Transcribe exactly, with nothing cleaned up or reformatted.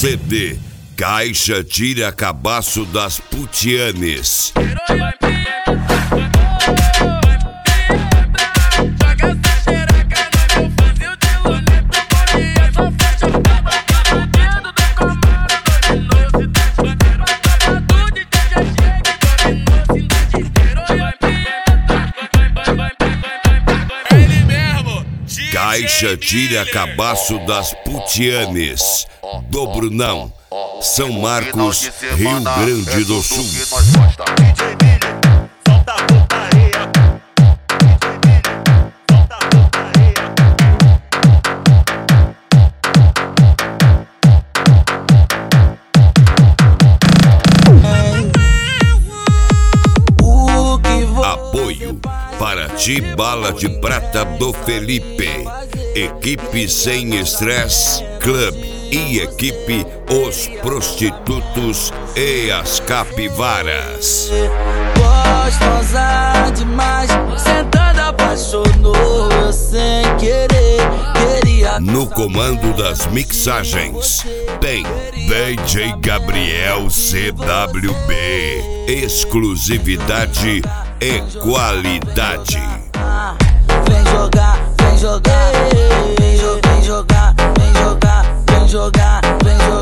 C D Caixa Tira Cabaço das Putianes. Caixa Tira Cabaço das Putianes, do Brunão, São Marcos, Rio Grande do Sul. Apoio Paraty Bala de Prata do Felipe, Equipe Sem Estresse Club e Equipe Os Prostitutos e as Capivaras. Gostosa demais, sentada apaixonou eu sem querer, queria. No comando das mixagens tem D J Gabriel C W B. Exclusividade e qualidade. Vem jogar, vem jogar, vem jogar, vem jogar, vem jogar, vem jogar, vem jogar.